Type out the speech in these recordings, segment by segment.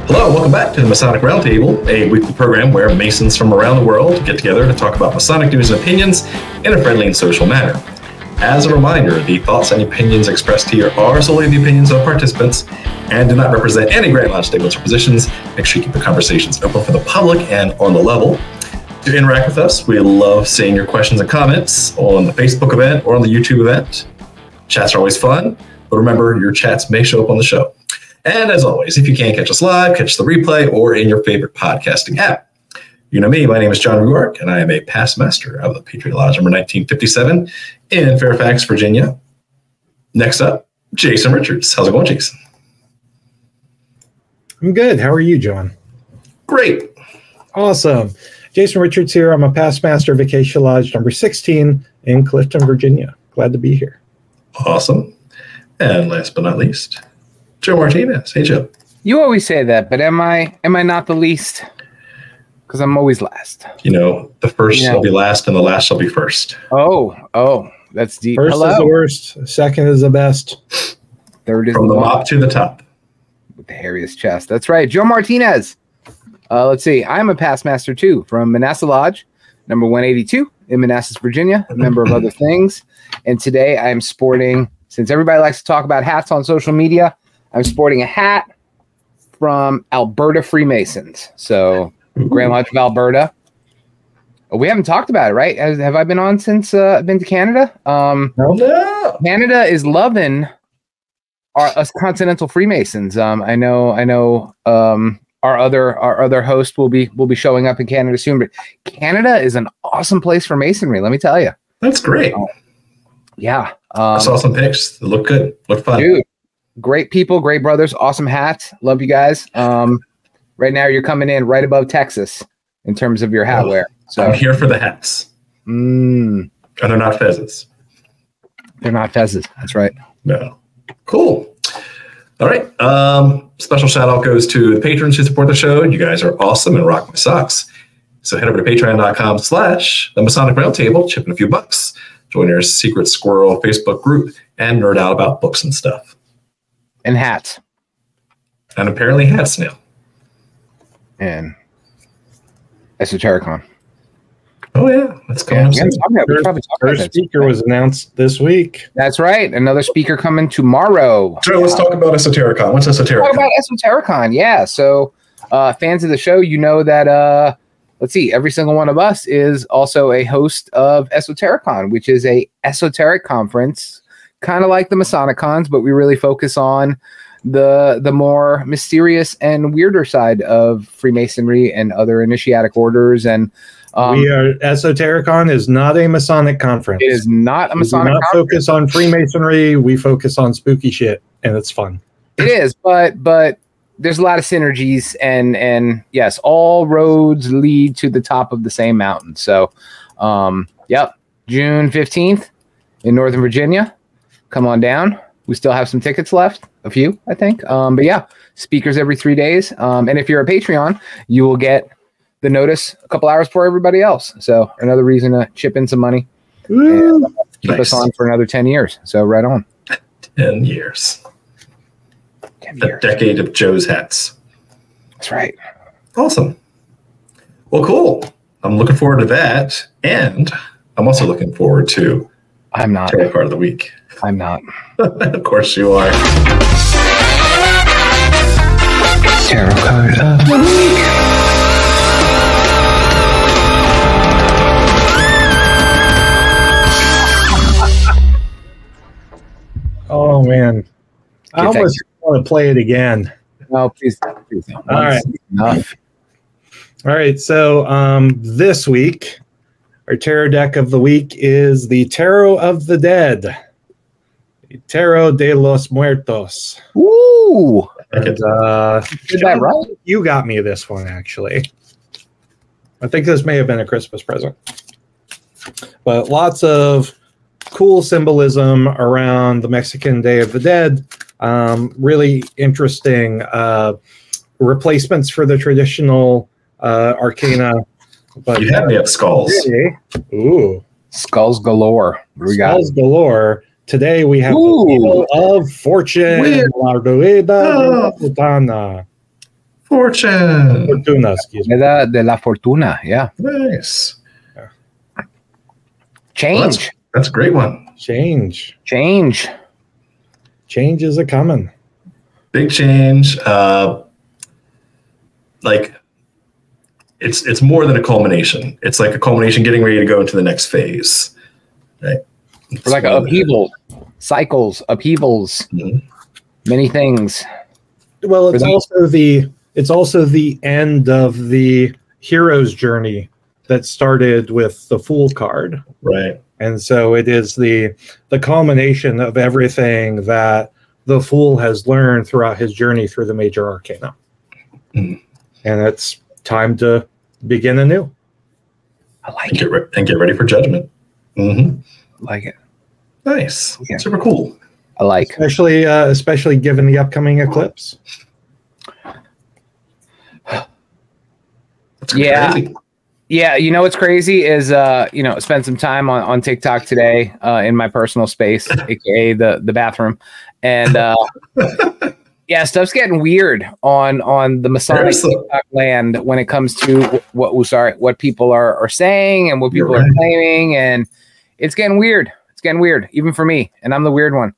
Hello, and welcome back to the Masonic Roundtable, a weekly program where Masons from around the world get together to talk about Masonic news and opinions in a friendly and social manner. As a reminder, the thoughts and opinions expressed here are solely the opinions of participants and do not represent any Grand Lodge statements or positions. Make sure you keep the conversations open for the public and on the level. To interact with us, we love seeing your questions and comments on the Facebook event or on the YouTube event. Chats are always fun, but remember, your chats may show up on the show. And as always, if you can't catch us live, catch the replay or in your favorite podcasting app. You know me, my name is John Ruark, and I am a past master of the Patriot Lodge number 1957 in Fairfax, Virginia. Next up, Jason Richards. How's it going, Jason? I'm good. How are you, John? Great. Awesome. Jason Richards here. I'm a past master of Vacation Lodge number 16 in Clifton, Virginia. Glad to be here. Awesome. And last but not least, Joe Martinez. Hey, Joe. You always say that, but am I not the least? Because I'm always last. You know, the first shall be last and the last shall be first. Oh, that's deep. First is the worst. Second is the best. Third is from the mop to the top. With the hairiest chest. That's right. Joe Martinez. Let's see. I'm a past master too from Manassas Lodge, number 182 in Manassas, Virginia, a member of other things. And today I'm sporting, since everybody likes to talk about hats on social media, I'm sporting a hat from Alberta Freemasons. So Grand Lodge of Alberta. We haven't talked about it, right? Have I been on since I've been to Canada? No. Canada is loving us Continental Freemasons. I know. Our other host will be showing up in Canada soon. But Canada is an awesome place for masonry. Let me tell you. That's great. Yeah. I saw some pics. They look good. Look fun. Dude. Great people, great brothers, awesome hats. Love you guys. Right now, you're coming in right above Texas in terms of your hat wear. So I'm here for the hats. And they're not fezzes. They're not fezzes. That's right. No. Cool. All right. Special shout out goes to the patrons who support the show. You guys are awesome and rock my socks. So head over to patreon.com/the Masonic Roundtable, chip in a few bucks, join our Secret Squirrel Facebook group, and nerd out about books and stuff. And hats. And apparently hats now. And Esotericon. Oh, yeah. That's coming up. First speaker was announced this week. That's right. Another speaker coming tomorrow. So let's talk about Esotericon. What's Esotericon? Talk about Esotericon. Yeah. So fans of the show, you know that, let's see, every single one of us is also a host of Esotericon, which is a esoteric conference, kind of like the Masonicons, but we really focus on the more mysterious and weirder side of Freemasonry and other initiatic orders. And Esotericon is not a Masonic conference. It is not a Masonic conference. We focus on Freemasonry. We focus on spooky shit, and it's fun. It is, but there's a lot of synergies, and yes, all roads lead to the top of the same mountain. So, June 15th in Northern Virginia. Come on down. We still have some tickets left, a few, I think. But yeah, speakers every 3 days. And if you're a Patreon, you will get the notice a couple hours before everybody else. So another reason to chip in some money and keep us on for another 10 years. So right on. 10 years. 10 years. A decade of Joe's hats. That's right. Awesome. Well, cool. I'm looking forward to that. And I'm also looking forward to I'm not. Tarot card of the week. I'm not. Of course you are. Tarot card of the week. Oh, man. I almost want to play it again. No, please. All right. Enough. All right. So this week, our tarot deck of the week is the Tarot of the Dead. The Tarot de los Muertos. Ooh. And, did that right? You got me this one, actually. I think this may have been a Christmas present. But lots of cool symbolism around the Mexican Day of the Dead. Really interesting replacements for the traditional arcana. But you have me at skulls. Today, ooh. Skulls galore. Skulls galore. Today we have the Wheel of Fortune. La Rueda Putana. Fortune. Fortuna, excuse me. De la Fortuna. Yeah. Nice. Change. Well, that's a great one. Change. Change. Change is a coming. Big change. Like it's more than a culmination. It's like a culmination getting ready to go into the next phase. Right. For like upheaval, cycles, upheavals, many things. Well, it's also the end of the hero's journey that started with the Fool card. Right. And so it is the culmination of everything that the Fool has learned throughout his journey through the major arcana. Mm. And it's time to begin anew. I like And it. get ready for judgment. Mm-hmm. Like it. Nice. Yeah. Super cool. I like. Especially given the upcoming eclipse. That's Yeah. crazy. Yeah, you know what's crazy is spend some time on TikTok today in my personal space, aka the bathroom, and yeah, stuff's getting weird on the Masonic TikTok land when it comes to what people are saying and what people are claiming, and it's getting weird. It's getting weird, even for me, and I'm the weird one.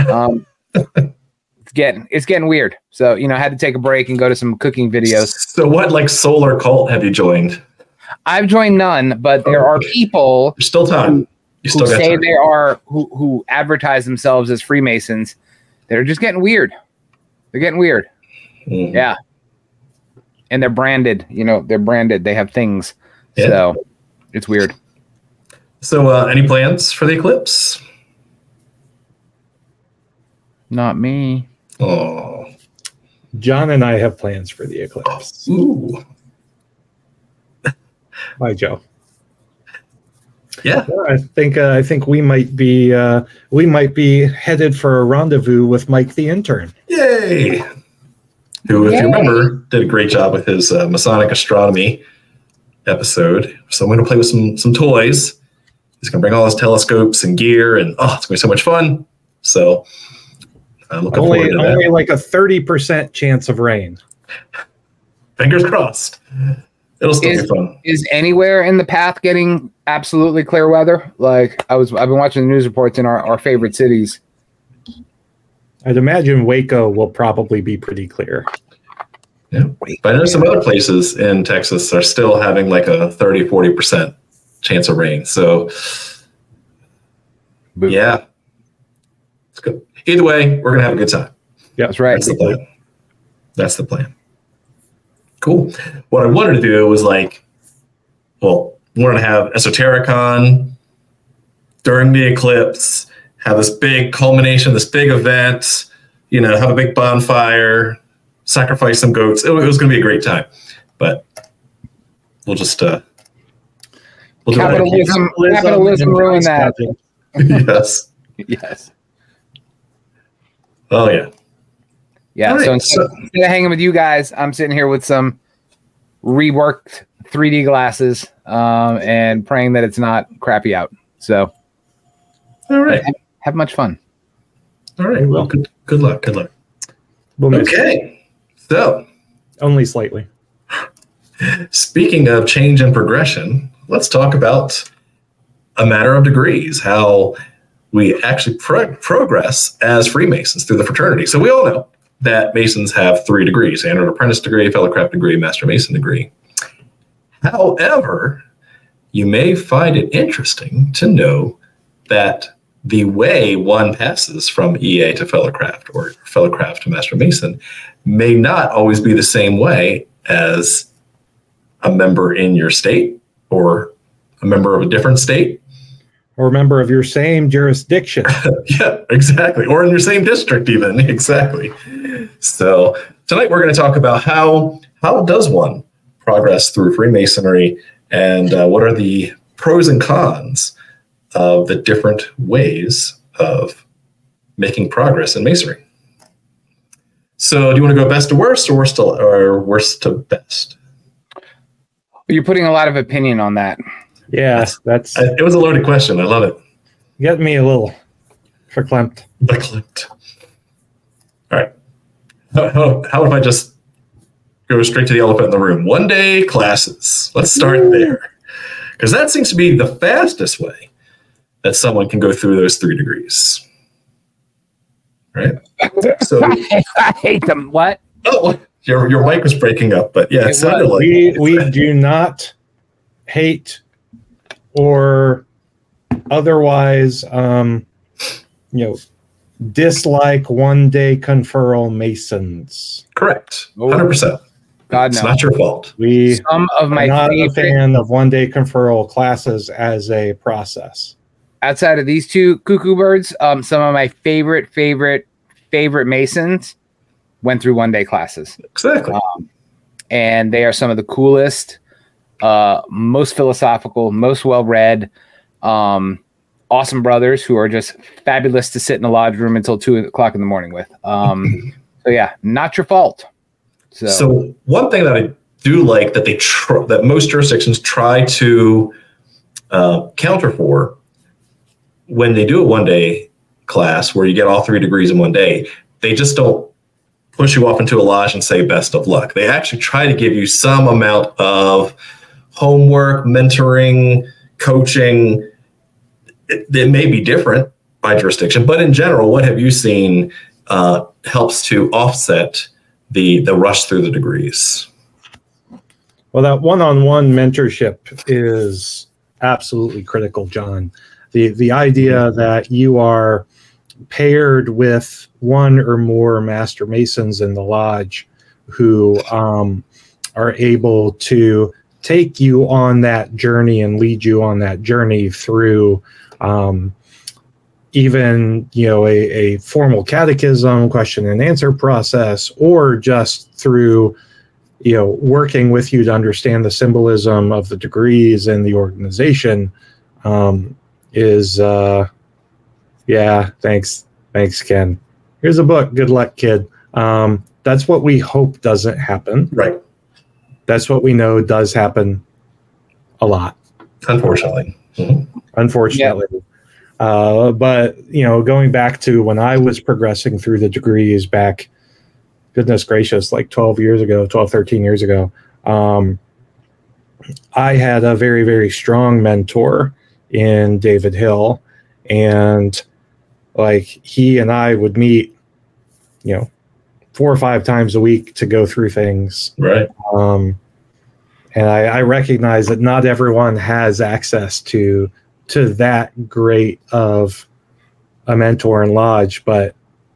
It's getting weird. So I had to take a break and go to some cooking videos. So what like solar cult have you joined? I've joined none, but there are people. There's still time. You still who got say time. they are who advertise themselves as Freemasons. They're just getting weird. They're getting weird. Mhm. Yeah. And they're branded. They're branded. They have things. Yeah. So it's weird. So any plans for the eclipse? Not me. Oh. John and I have plans for the eclipse. Ooh. Bye, Joe. Yeah. I think we might be headed for a rendezvous with Mike the intern. Yay. Who, if you remember, did a great job with his Masonic astronomy episode. So I'm going to play with some toys. He's going to bring all his telescopes and gear, and it's going to be so much fun. So I'm looking forward to that. Only like a 30% chance of rain. Fingers crossed. It'll still be fun. Is anywhere in the path getting absolutely clear weather? Like I've been watching the news reports in our favorite cities. I'd imagine Waco will probably be pretty clear. Yeah. But I know some other places in Texas are still having like a 30-40% chance of rain. So yeah. It's good. Either way, we're gonna have a good time. Yeah, that's right. That's the plan. That's the plan. Cool. What I wanted to do was we're going to have Esotericon during the eclipse, have this big culmination, this big event, have a big bonfire, sacrifice some goats. It was going to be a great time, but we'll just we'll capitalism ruined that. Yes. Yes. Oh yeah. Yeah, right, so instead of hanging with you guys, I'm sitting here with some reworked 3D glasses and praying that it's not crappy out. So, all right, have much fun. All right, well, good luck. Good luck. Okay, so only slightly. Speaking of change and progression, let's talk about a matter of degrees. How we actually progress as Freemasons through the fraternity. So we all know that Masons have 3 degrees: Standard Apprentice degree, Fellowcraft degree, Master Mason degree. However, you may find it interesting to know that the way one passes from EA to Fellowcraft or Fellowcraft to Master Mason may not always be the same way as a member in your state or a member of a different state. Or a member of your same jurisdiction. Yeah, exactly. Or in your same district even. Exactly. So tonight we're going to talk about how does one progress through Freemasonry and what are the pros and cons of the different ways of making progress in Masonry. So do you want to go best to worst or worst to best? You're putting a lot of opinion on that. Yeah, it was a loaded question. I love it. Getting me a little verklempt. All right. How if I just go straight to the elephant in the room. 1 day classes. Let's start there. Because that seems to be the fastest way that someone can go through those 3 degrees. Right? So I hate them. What? Oh, your mic was breaking up, but yeah, it sounded like we do not hate or otherwise dislike 1 day conferral Masons. correct. 100%. God, It's no. not your fault. We Some of my are not favorite, a fan of 1 day conferral classes as a process. outside of these 2 cuckoo birds, some of my favorite Masons went through 1 day classes. Exactly. And they are some of the coolest, most philosophical, most well-read, awesome brothers who are just fabulous to sit in the lodge room until 2:00 in the morning with. So yeah, not your fault. So one thing that I do like that that most jurisdictions try to counter for when they do a 1 day class where you get all 3 degrees in 1 day, they just don't push you off into a lodge and say best of luck. They actually try to give you some amount of homework, mentoring, coaching. It may be different by jurisdiction, but in general, what have you seen helps to offset the rush through the degrees? Well, that one-on-one mentorship is absolutely critical, John. The idea that you are paired with one or more master masons in the lodge who are able to take you on that journey and lead you on that journey through even a formal catechism, question and answer process, or just through working with you to understand the symbolism of the degrees and the organization is thanks Ken. Here's a book. Good luck, kid. That's what we hope doesn't happen. Right. That's what we know does happen a lot. Unfortunately. Unfortunately. Yeah. But going back to when I was progressing through the degrees back, goodness gracious, like 13 years ago, I had a very, very strong mentor in David Hill, and like he and I would meet, 4 or 5 times a week to go through things. Right. And I recognize that not everyone has access to that great of a mentor in lodge, but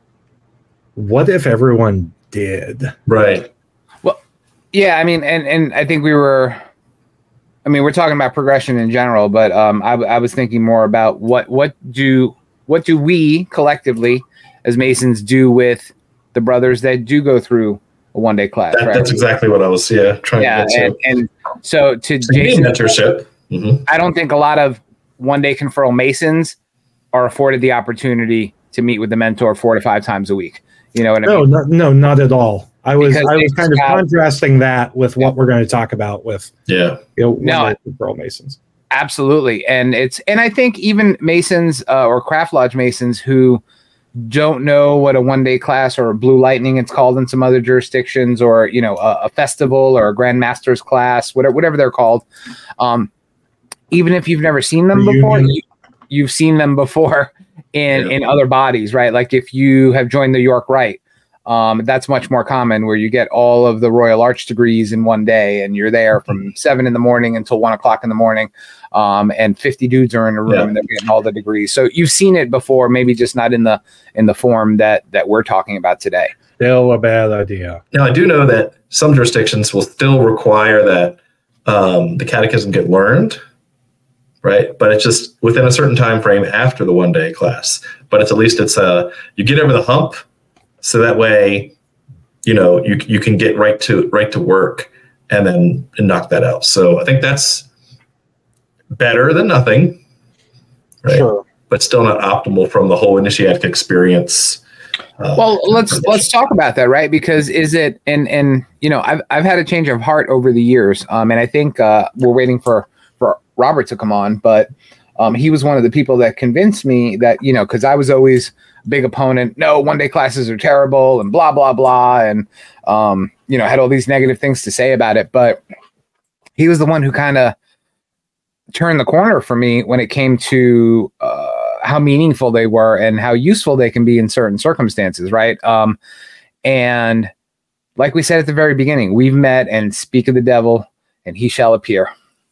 what if everyone did? Right. Well, yeah, I mean, and I think we're talking about progression in general, but I was thinking more about what do we collectively as Masons do with the brothers that do go through a 1 day class, right? That's exactly what I was trying to get to. And so to Jason, mentorship. Mm-hmm. I don't think a lot of 1 day conferral Masons are afforded the opportunity to meet with the mentor 4 to 5 times a week. You know what I mean? No, not at all. I was kind of contrasting that with what we're going to talk about with conferral Masons. Absolutely. And I think even Masons or craft lodge Masons who don't know what a 1 day class or a Blue Lightning it's called in some other jurisdictions, or a festival or a Grand Master's class, whatever they're called, even if you've never seen them before, you've seen them before in other bodies, right? Like if you have joined the York Rite, that's much more common, where you get all of the Royal Arch degrees in 1 day, and you're there from 7 a.m. until 1:00 a.m. And 50 dudes are in a room and they're getting all the degrees. So you've seen it before, maybe just not in the form that we're talking about today. Still a bad idea. Now, I do know that some jurisdictions will still require that the catechism get learned, right? But it's just within a certain time frame after the 1 day class. But it's at least you get over the hump, so that way, you can get right to work and knock that out. So I think that's better than nothing, right? Sure. But still not optimal from the whole initiatic experience. Well, let's talk about that, right? Because is it and I've had a change of heart over the years, and I think we're waiting for Robert to come on, but he was one of the people that convinced me that because I was always a big opponent. No, 1 day classes are terrible and blah blah blah, and had all these negative things to say about it, but he was the one who kind of turned the corner for me when it came to how meaningful they were and how useful they can be in certain circumstances, right? And like we said at the very beginning, we've met and speak of the devil, and he shall appear.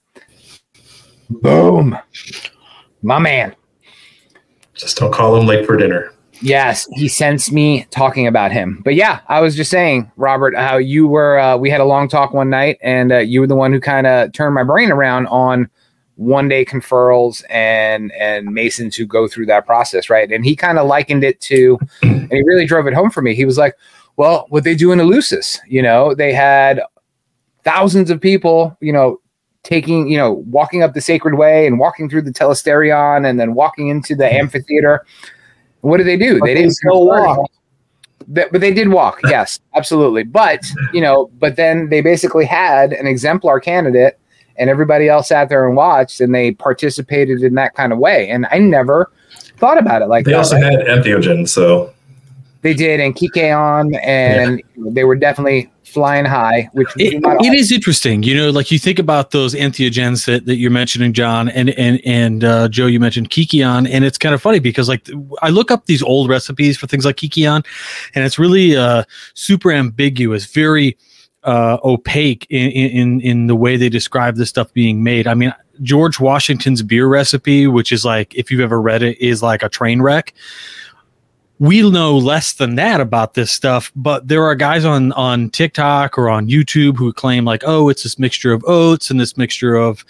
Boom. My man. Just don't call him late for dinner. Yes, he sensed me talking about him. But yeah, I was just saying, Robert, how you were, we had a long talk one night, and you were the one who kind of turned my brain around on one-day conferrals and Masons who go through that process, right? And he kind of likened it to, and he really drove it home for me. He was like, well, what they do in Eleusis, they had thousands of people, taking, walking up the sacred way and walking through the telesterion and then walking into the amphitheater. What did they do? They didn't still walk. But they did walk. Yes, absolutely. But, but then they basically had an exemplar candidate and everybody else sat there and watched, and they participated in that kind of way. And I never thought about it like that. They also had entheogens, so. They did, and Kikeon, and they were definitely flying high, which it is interesting. Like you think about those entheogens that you're mentioning, John, and Joe, you mentioned Kikeon, and it's kind of funny because like I look up these old recipes for things like Kikeon, and it's really super ambiguous, very opaque in the way they describe this stuff being made. I mean, George Washington's beer recipe, which is like, if you've ever read it, is like a train wreck. We know less than that about this stuff, but there are guys on TikTok or on YouTube who claim like, oh, it's this mixture of oats and this mixture of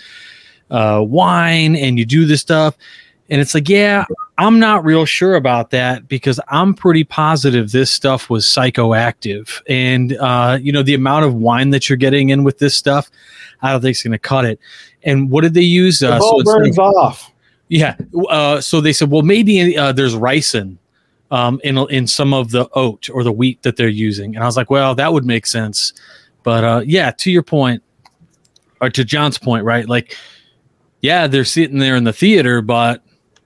wine, and you do this stuff. And it's like, yeah, I'm not real sure about that because I'm pretty positive this stuff was psychoactive. And, the amount of wine that you're getting in with this stuff, I don't think it's going to cut it. And what did they use? The ball burns off. Yeah. So they said, well, maybe there's ricin in some of the oat or the wheat that they're using. And I was like, well, that would make sense. But to your point, or to John's point, right? Like, yeah, they're sitting there in the theater, but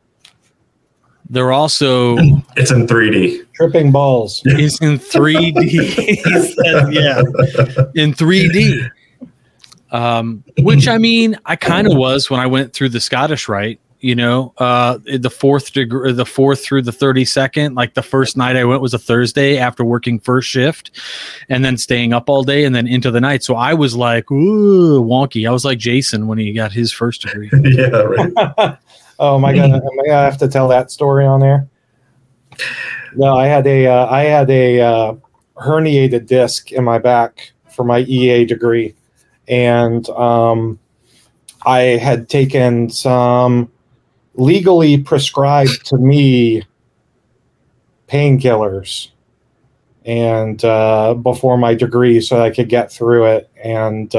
they're also... It's in 3D. Tripping balls. It's in 3D. Yeah, in 3D. Which, I mean, I kind of was when I went through the Scottish Rite. The fourth through the 32nd, like the first night I went was a Thursday after working first shift and then staying up all day and then into the night. So I was like, ooh, wonky. I was like Jason when he got his first degree. Yeah, right. Oh my God. Am I gonna have to tell that story on there? No, I had a herniated disc in my back for my EA degree. And, I had taken some legally prescribed to me painkillers and before my degree so I could get through it. And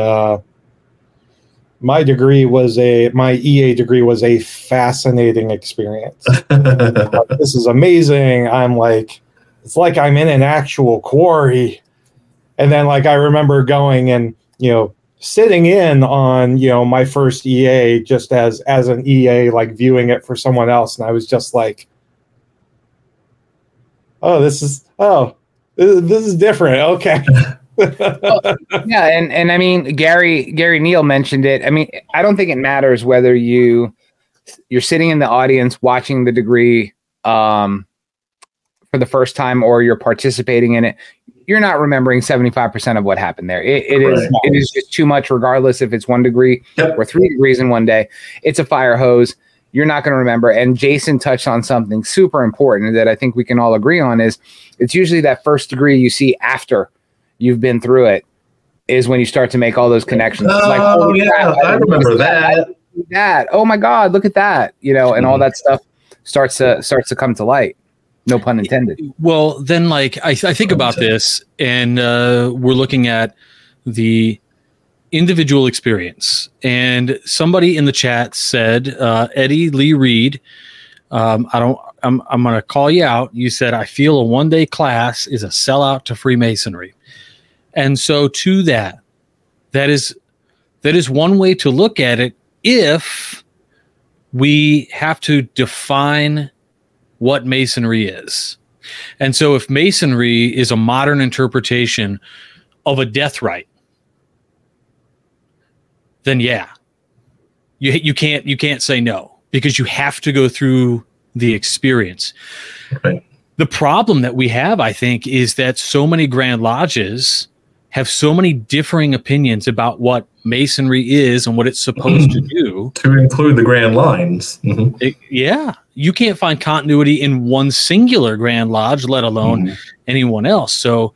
my EA degree was a fascinating experience. This is amazing. I'm like, it's like I'm in an actual quarry. And then like I remember going and, sitting in on, my first EA just as an EA, like viewing it for someone else. And I was just like, this is different. Okay. Yeah. And I mean, Gary Neal mentioned it. I mean, I don't think it matters whether you're sitting in the audience watching the degree, for the first time, or you're participating in it. You're not remembering 75% of what happened there. It is just too much, regardless if it's 1 degree or 3 degrees in one day. It's a fire hose. You're not going to remember. And Jason touched on something super important that I think we can all agree on is it's usually that first degree you see after you've been through it is when you start to make all those connections. Oh, like, I remember that. Oh my God, look at that. And all that stuff starts to come to light. No pun intended. Well, then, like, I think about this, and we're looking at the individual experience. And somebody in the chat said, Eddie Lee Reed, I'm going to call you out. You said, I feel a one-day class is a sellout to Freemasonry. And so to that is one way to look at it if we have to define what Masonry is. And so if Masonry is a modern interpretation of a death rite, then yeah, you can't say no, because you have to go through the experience. Right. The problem that we have, I think, is that so many Grand Lodges have so many differing opinions about what Masonry is and what it's supposed to do. To include the Grand Lines. Mm-hmm. Yeah. You can't find continuity in one singular Grand Lodge, let alone anyone else. So,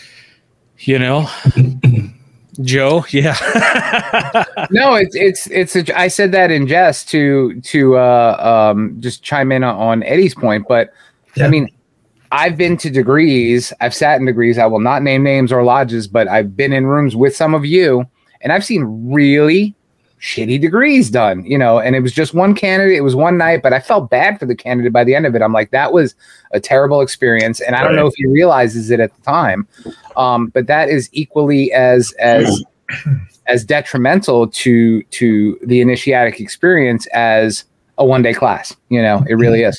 Joe, yeah. No, I said that in jest to just chime in on Eddie's point, but yeah. I mean, I've been to degrees. I've sat in degrees. I will not name names or lodges, but I've been in rooms with some of you, and I've seen really shitty degrees done, and it was just one candidate. It was one night, but I felt bad for the candidate by the end of it. I'm like, that was a terrible experience. And I don't know if he realizes it at the time. But that is equally as detrimental to the initiatic experience as a one-day class. It really is.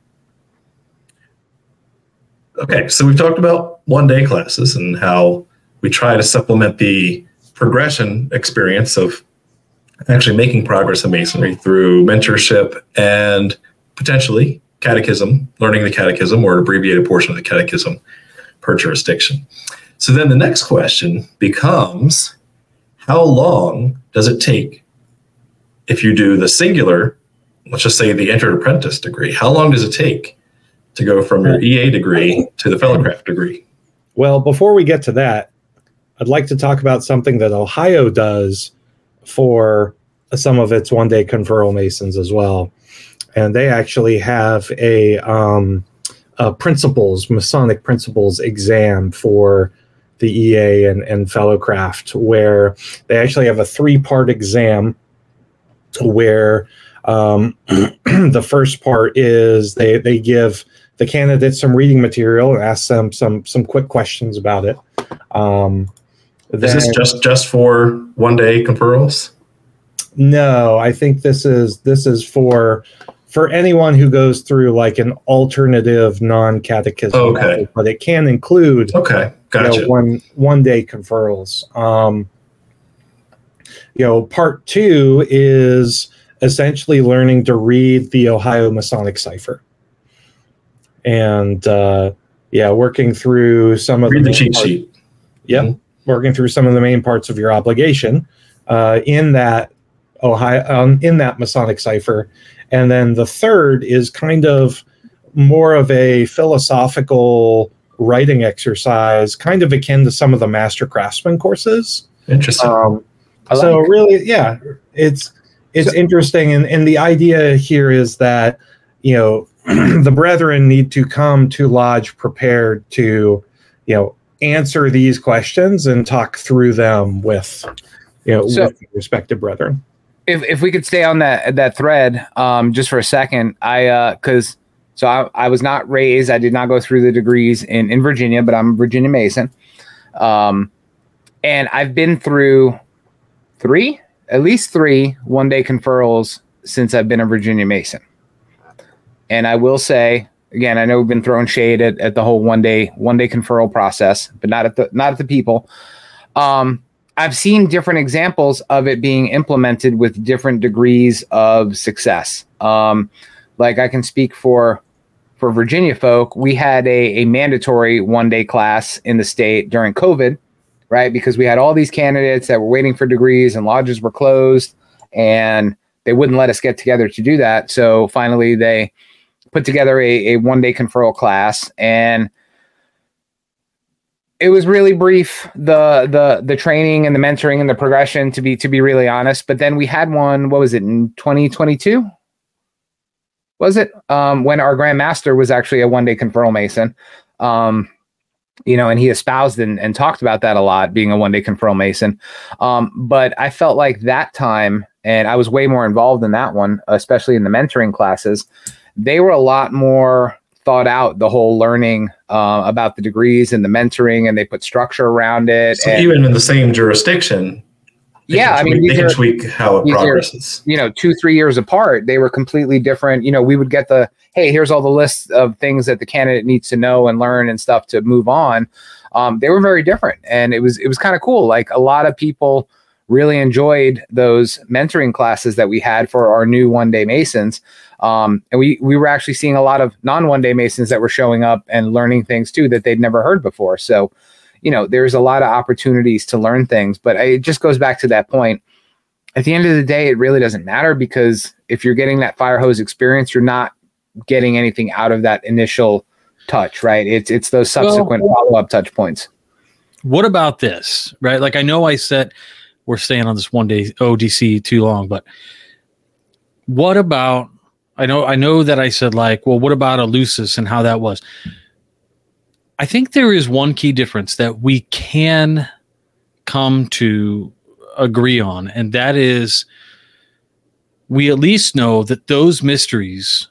Okay, so we've talked about one-day classes and how we try to supplement the progression experience of actually making progress in Masonry through mentorship and potentially catechism, learning the catechism or an abbreviated portion of the catechism per jurisdiction. So then the next question becomes, how long does it take if you do the singular, let's just say the entered apprentice degree? How long does it take to go from your EA degree to the fellowcraft degree? Well, before we get to that, I'd like to talk about something that Ohio does for some of its one-day conferral Masons as well. And they actually have a Masonic principles exam for the EA and fellowcraft, where they actually have a 3-part exam where the first part is they give the candidates some reading material and ask them some quick questions about it. Is this just for one-day conferrals? No, I think this is for anyone who goes through like an alternative non-catechism. Okay. method, but it can include gotcha. one-day conferrals. Part 2 is essentially learning to read the Ohio Masonic cipher. And working through some of the cheat sheet. Yep. Mm-hmm. Working through some of the main parts of your obligation in that Masonic cipher. And then the third is kind of more of a philosophical writing exercise, kind of akin to some of the Master Craftsman courses. Interesting. Really, yeah, it's interesting. And the idea here is that, the brethren need to come to Lodge prepared to, answer these questions and talk through them with, with the respective brethren. If we could stay on that thread just for a second, I was not raised. I did not go through the degrees in Virginia, but I'm a Virginia Mason, and I've been through at least three one-day conferrals since I've been a Virginia Mason. And I will say, again, I know we've been throwing shade at the whole one day conferral process, but not at the people. I've seen different examples of it being implemented with different degrees of success. Like I can speak for Virginia folk. We had a mandatory one-day class in the state during COVID, right? Because we had all these candidates that were waiting for degrees and lodges were closed and they wouldn't let us get together to do that. So finally they put together a one-day conferral class, and it was really brief, the training and the mentoring and the progression, to be really honest. But then we had one, what was it, in 2022? Was it? When our Grand Master was actually a one-day conferral Mason. And he espoused and talked about that a lot, being a one-day conferral Mason. But I felt like that time, and I was way more involved in that one, especially in the mentoring classes, they were a lot more thought out, the whole learning about the degrees and the mentoring, and they put structure around it. So even in the same jurisdiction, they can tweak how it progresses. 2-3 years apart, they were completely different. We would get hey, here's all the lists of things that the candidate needs to know and learn and stuff to move on. they were very different, and it was kind of cool. Like a lot of people really enjoyed those mentoring classes that we had for our new one-day Masons. And we were actually seeing a lot of non-one-day Masons that were showing up and learning things too that they'd never heard before. So, there's a lot of opportunities to learn things, but it just goes back to that point. At the end of the day, it really doesn't matter, because if you're getting that fire hose experience, you're not getting anything out of that initial touch, right? It's those subsequent follow-up touch points. What about this, right? Like, I know I said we're staying on this one-day ODC too long, but what about, I know that I said, like, well, what about Eleusis and how that was? I think there is one key difference that we can come to agree on, and that is we at least know that those mysteries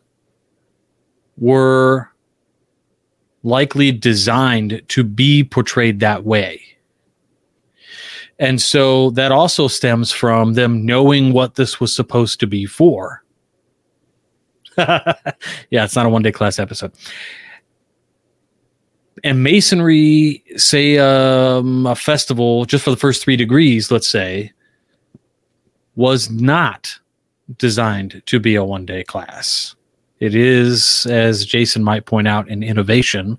were likely designed to be portrayed that way. And so that also stems from them knowing what this was supposed to be for. Yeah, it's not a one-day class episode. And Masonry, say a festival just for the first 3 degrees, let's say, was not designed to be a one-day class. It is, as Jason might point out, an innovation.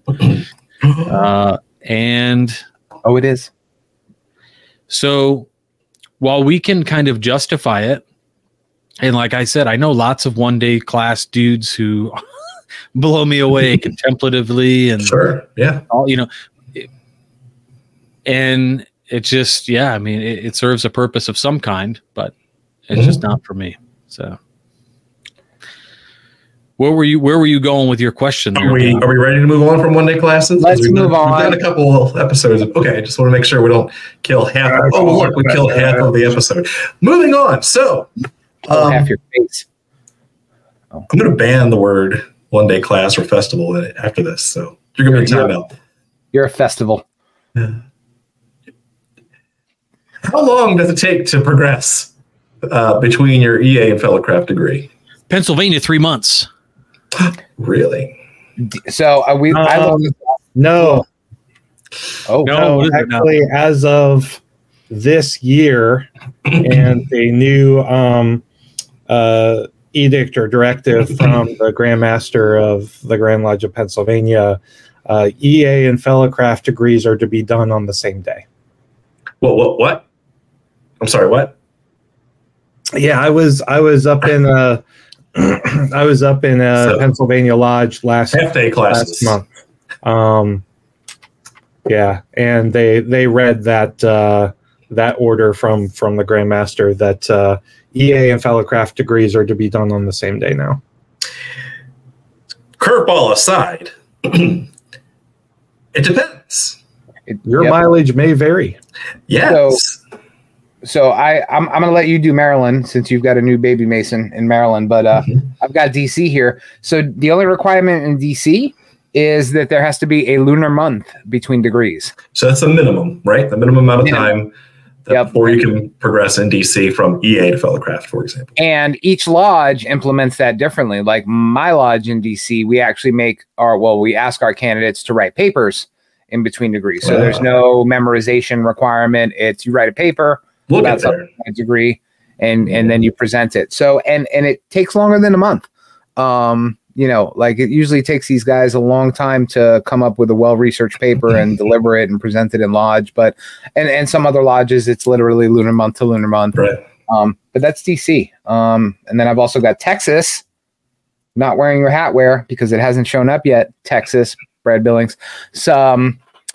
And it is. So while we can kind of justify it, and like I said, I know lots of one-day class dudes who blow me away contemplatively, and sure, yeah, all, and it just, yeah, I mean, it serves a purpose of some kind, but it's just not for me. So, where were you going with your question there? Are we ready to move on from one day classes? Let's move on. We've done a couple episodes. Okay, I just want to make sure we don't kill half. Look, we killed half of the episode. Moving on. So, half your face. I'm going to ban the word one day class or festival after this. So you're going to be time out. You're a festival. How long does it take to progress between your EA and Fellowcraft degree? Pennsylvania, 3 months. Really? So no. Oh no! Actually, as of this year, and the new edict or directive from the Grand Master of the Grand Lodge of Pennsylvania, EA and Fellowcraft degrees are to be done on the same day. What? I'm sorry, what? Yeah, I was up in Pennsylvania Lodge last half-day classes last month. Yeah, and they read that order from the Grand Master that EA and Fellowcraft degrees are to be done on the same day now. Curveball aside, it depends. Your mileage may vary. Yes. So I'm going to let you do Maryland since you've got a new baby Mason in Maryland, but I've got DC here. So the only requirement in DC is that there has to be a lunar month between degrees. So that's the minimum, right? The minimum amount of time before you can progress in DC from EA to Fellowcraft, for example. And each lodge implements that differently. Like my lodge in DC, we actually we ask our candidates to write papers in between degrees. So there's no memorization requirement. It's you write a paper about something a degree and then you present it. So and it takes longer than a month. Like it usually takes these guys a long time to come up with a well-researched paper and deliver it and present it in lodge. But and some other lodges, it's literally lunar month to lunar month. Right. But that's DC. And then I've also got Texas, not wearing your hat wear because it hasn't shown up yet. Texas, Brad Billings. So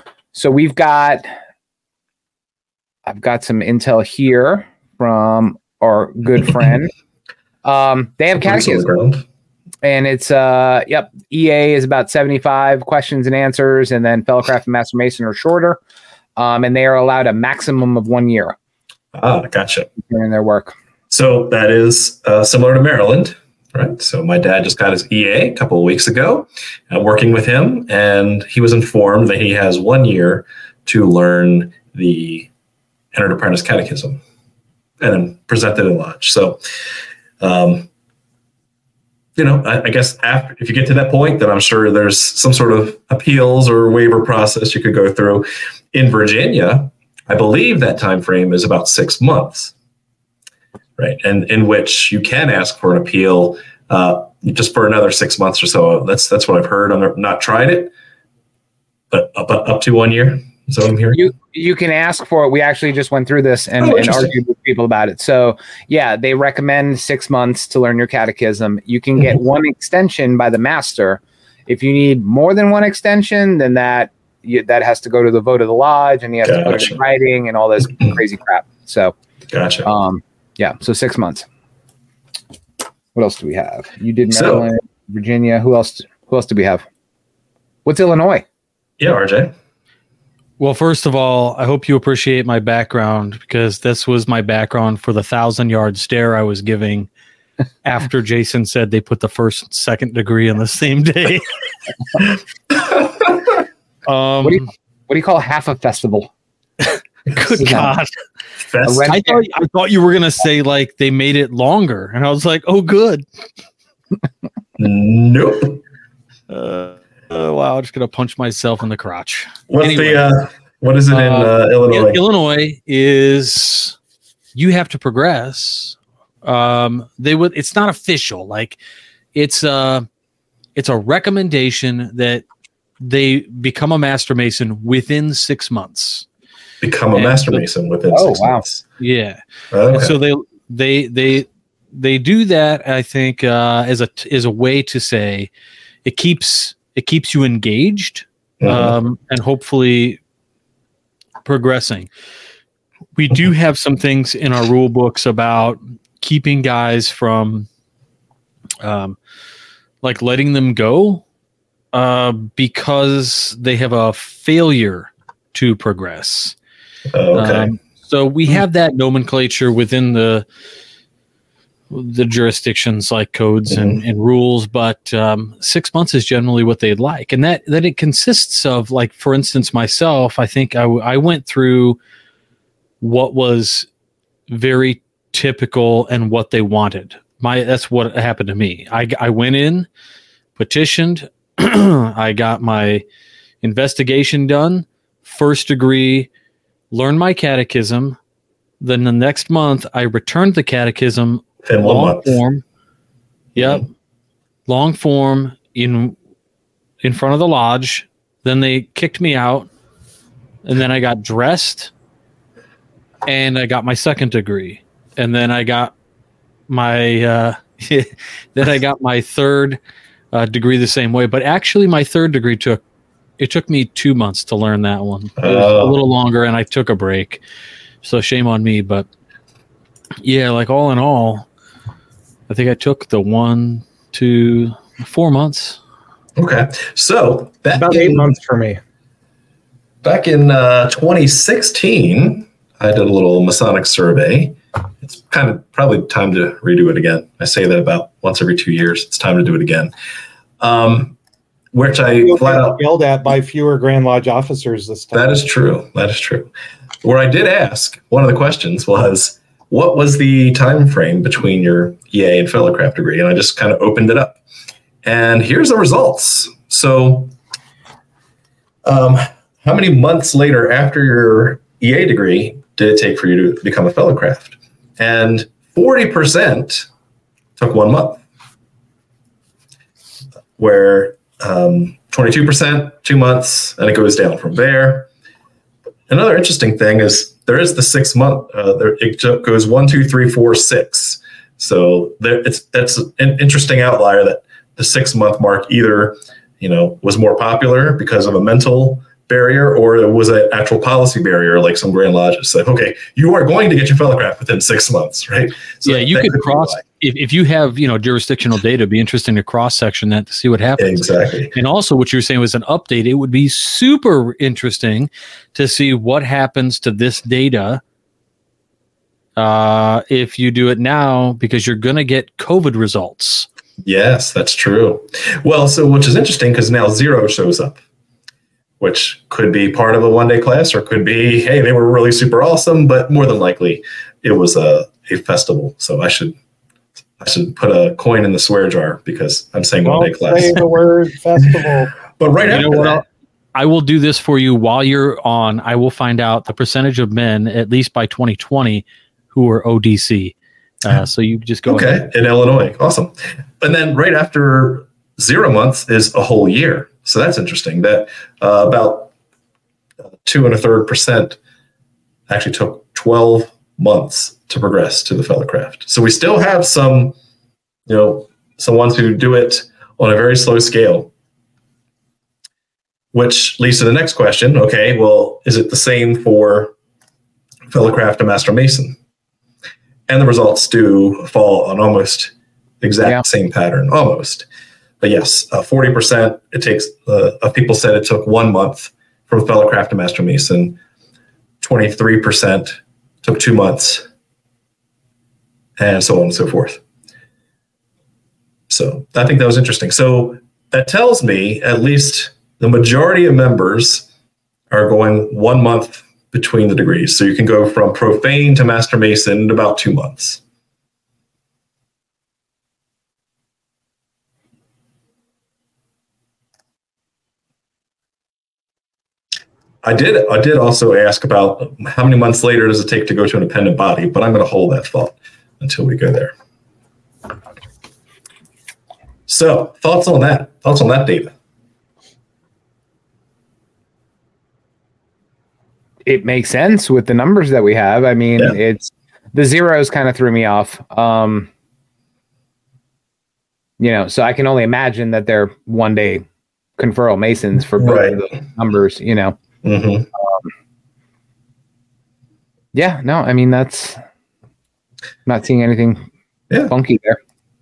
I've got some intel here from our good friend. They have catechism. And it's EA is about 75 questions and answers, and then Fellowcraft and Master Mason are shorter. And they are allowed a maximum of 1 year. Gotcha. During their work. So that is similar to Maryland, right? So my dad just got his EA a couple of weeks ago. I'm working with him, and he was informed that he has 1 year to learn the Entered Apprentice Catechism and then present it in lodge. So I guess after, if you get to that point, then I'm sure there's some sort of appeals or waiver process you could go through. In Virginia, I believe that time frame is about 6 months, right? And in which you can ask for an appeal just for another 6 months or so. That's what I've heard. I've not tried it, but up to 1 year. Is that what I'm hearing? You can ask for it. We actually just went through this and argued with people about it. So yeah, they recommend 6 months to learn your catechism. You can get one extension by the master. If you need more than one extension, then that has to go to the vote of the lodge, and you have to put it in writing and all this crazy crap. So gotcha. So 6 months. What else do we have? You did Maryland, Virginia. Who else do we have? What's Illinois? Yeah, RJ. Well, first of all, I hope you appreciate my background, because this was my background for the 1,000-yard stare I was giving after Jason said they put the first and second degree on the same day. What do you call half a festival? Good God. I thought you were going to say like they made it longer. And I was like, oh, good. Nope. Wow, I'm just going to punch myself in the crotch. What is it in Illinois? Illinois is you have to progress. It's not official. Like it's a recommendation that they become a Master Mason within 6 months. Become a Master Mason within 6 months. Yeah. Okay. So they do that, I think, as a way to say it keeps you engaged, and hopefully progressing. We do have some things in our rule books about keeping guys from like letting them go because they have a failure to progress. Okay. So we have that nomenclature within the jurisdictions, like codes and rules, but 6 months is generally what they'd like. And that it consists of, like, for instance, myself, I think I went through what was very typical and what they wanted. That's what happened to me. I went in, petitioned, I got my investigation done, first degree, learned my catechism. Then the next month I returned the catechism, long form. Yep. Long form in front of the lodge. Then they kicked me out. And then I got dressed and I got my second degree. And then I got my third degree the same way. But actually my third degree took me 2 months to learn that one. It was a little longer, and I took a break. So shame on me. But yeah, like all in all, I think I took the 1 to 4 months. Okay. So about 8 months for me. Back in 2016, I did a little Masonic survey. It's kind of probably time to redo it again. I say that about once every 2 years. It's time to do it again. Which I flat out yelled at by fewer Grand Lodge officers this time. That is true. Where I did ask, one of the questions was, what was the time frame between your EA and Fellowcraft degree? And I just kind of opened it up. And here's the results. So how many months later after your EA degree did it take for you to become a Fellowcraft? And 40% took 1 month, where 22%, 2 months, and it goes down from there. Another interesting thing is there is the 6 month. It goes 1, 2, 3, 4, 6. So that's an interesting outlier that the 6 month mark either was more popular because of a mental barrier, or it was an actual policy barrier, like some Grand Lodges said, okay, you are going to get your Fellowcraft within 6 months, right? So yeah, you could cross, if you have, jurisdictional data, it'd be interesting to cross-section that to see what happens. Exactly. And also what you were saying was an update. It would be super interesting to see what happens to this data if you do it now, because you're going to get COVID results. Yes, that's true. Well, so which is interesting because now 0 shows up, which could be part of a one-day class, or could be, hey, they were really super awesome, but more than likely it was a festival. So I should I should put a coin in the swear jar because I'm saying one day Don't class. say the word festival. But right You after know what? that, I will do this for you while you're on. I will find out the percentage of men, at least by 2020, who are ODC. So you just go ahead. in Illinois. Awesome. And then right after 0 months is a whole year. So that's interesting that about 2.33% actually took 12 months to progress to the fellowcraft. So we still have some ones who do it on a very slow scale, which leads to the next question. Okay, well, is it the same for fellowcraft and master mason? And the results do fall on almost exact same pattern, almost. But yes, 40%, it takes, of people said it took 1 month from fellowcraft to master mason. 23% took 2 months, and so on and so forth. So I think that was interesting. So that tells me at least the majority of members are going 1 month between the degrees. So you can go from profane to master mason in about 2 months. I did also ask about how many months later does it take to go to an independent body, but I'm going to hold that thought until we go there. So thoughts on that? Thoughts on that, David? It makes sense with the numbers that we have. I mean, it's the zeros kind of threw me off. So I can only imagine that they're 1 day conferral masons for both of the numbers, Mm-hmm. I mean, that's not seeing anything funky there.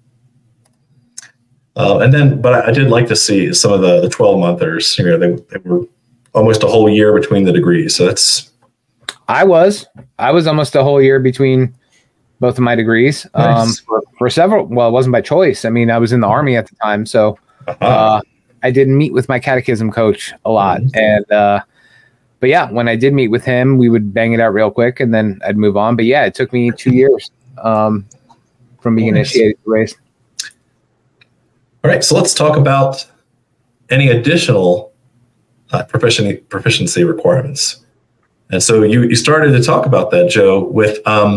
But I did like to see some of the 12-monthers. They were almost a whole year between the degrees. So that's. I was almost a whole year between both of my degrees. Nice. For several. Well, it wasn't by choice. I mean, I was in the Army at the time, so I did meet with my catechism coach a lot, and. But yeah, when I did meet with him, we would bang it out real quick, and then I'd move on. But yeah, it took me 2 years from being initiated to race. All right, so let's talk about any additional proficiency requirements. And so you started to talk about that, Joe, with